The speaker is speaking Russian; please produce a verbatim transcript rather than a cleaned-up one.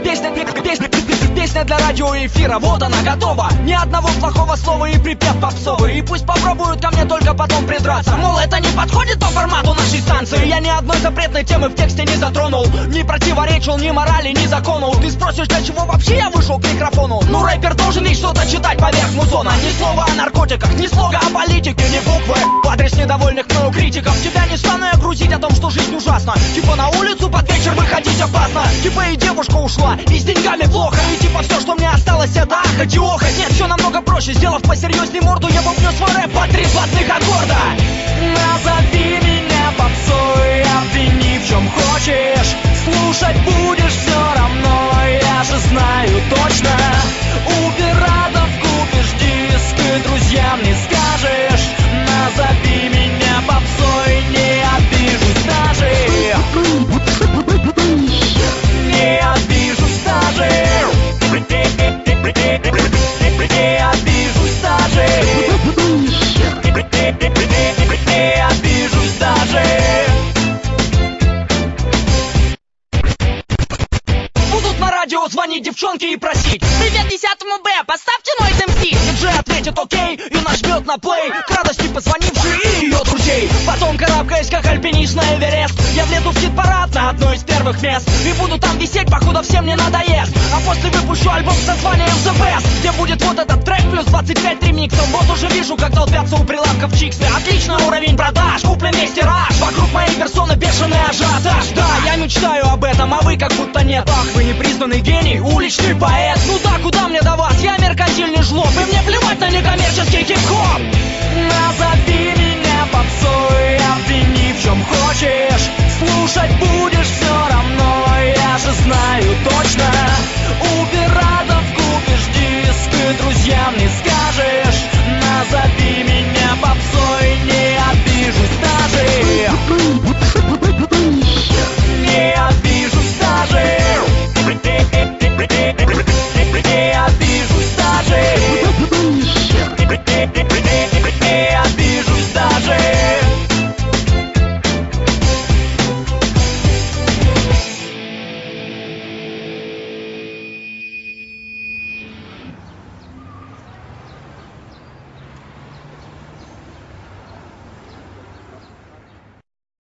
Песня, песня, песня для радиоэфира, вот она готова. Ни одного плохого слова и припев попсовый. И пусть попробуют ко мне только потом придраться. Мол, это не подходит по формату нашей станции. Я ни одной запретной темы в тексте не затронул, не противоречил ни морали, ни закону. Ты спросишь, для чего вообще я вышел к микрофону? Ну, рэпер должен ведь что-то читать поверх музона. Ни слова о наркотиках, ни слога о политике, ни буквы в адрес недовольных мною критиков. Тебя не стану я грузить о том, что жизнь ужасна. Типа на улицу под вечер выходить опасно. Типа и девушка ушла, и с деньгами плохо. И типа все, что мне осталось, это ахать и охать. Нет, все намного проще, сделав посерьезней морду, я бубню свой рэп по три золотых аккорда. Назови меня попсой, обвини в чем хочешь. Слушать будешь все равно, я же знаю точно. У пиратов купишь диски, друзьям не скажешь. Назови меня попсой, не обижусь даже. Не обижусь даже. Не обижусь даже. Не обижусь даже. Будут на радио звонить девчонки и просить: привет десятому Б, поставьте Noise эм си. Диджей ответит окей и нажмет на плей, к радости позвонившей и ее друзей. Потом, карабкаясь как альпинист на Эверест, я влезу в хит-парад на одно из первых мест. И буду там висеть, покуда всем не надоест. А после выпущу альбом с названием The Best, где будет вот этот трек плюс двадцать пять ремиксов. Вот уже вижу, как толпятся у прилавков чиксы. Отличный уровень продаж, куплен весь тираж. Вокруг моей персоны бешеный ажиотаж. Да, я мечтаю об этом, а вы как будто нет. Ах, вы непризнанный гений, уличный поэт. Ну да, куда мне до вас, я меркантильный жлоб. И мне плевать на некоммерческий хип-хоп. Назови меня попсой, обвини в чем хочешь. Слушай